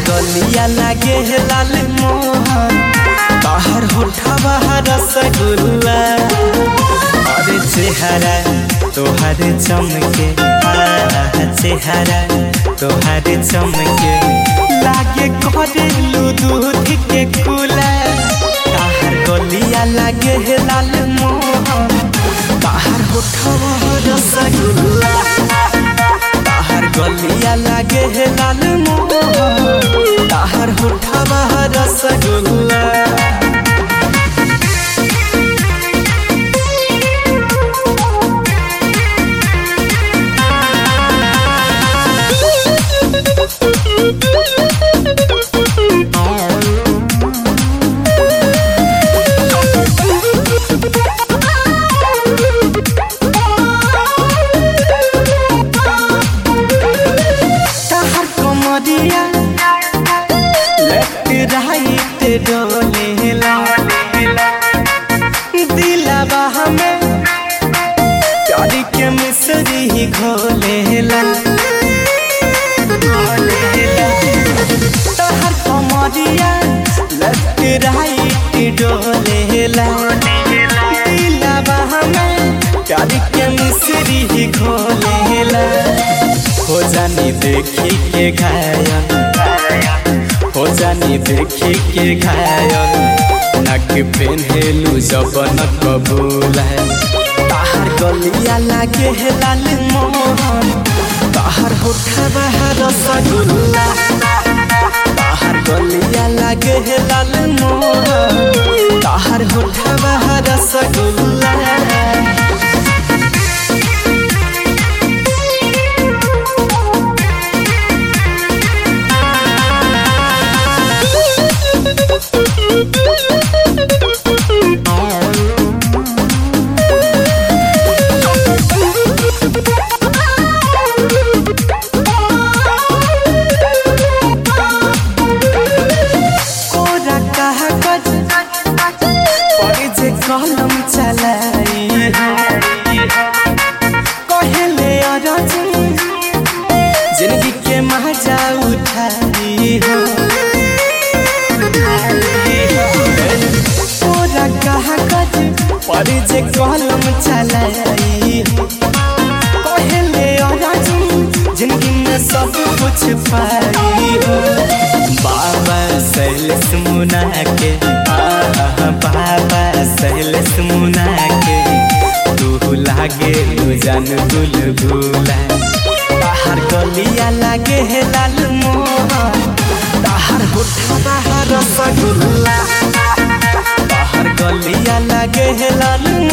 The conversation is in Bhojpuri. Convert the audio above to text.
गलिया लागे है लाल मोहन, तोहर होठवा रसगुल्ला। अरे चेहरा तोहर चमके, चेहरा तोहर चमके, लागे करेलू दूध के खुला। तोहर गलिया लागे है लाल मोहन, तोहर होठवा रसगुल्ला। तोहर गलिया लागे है लाल मोहन, तोहर होठवा रसगुल्ला। डोलेला दिलवा हमें प्यार के मिसरी ही घोलेला। तोहर कमरिया लेफ्ट राइट डोलेला, दिलवा हमें प्यार के मिसरी ही घोलेला। हो जानी देखी के घायल, हो जानी देखी के घायल, नक पेन्हेलू जबन कबूल है। तोहर गलिया लागे है लाल मोहन, तोहर होठवा रसगुल्ला। तोहर गलिया लागे है लाल मोहन, तोहर होठवा रसगुल्ला। कलम चलाई कहले जिंदगी के मजा उठाई हो। तोरा कागज पर जे कलम चलाई हो, कहले जिंदगी में सब कुछ पाई हो। बाबा सैलेश मुना के, बाबा सैलेश मुना के, तू लागे जान बुलबुला। तोहर गलिया लागे है लाल मोहन, तोहर होठवा रसगुल्ला। तोहर गलिया लागे है लाल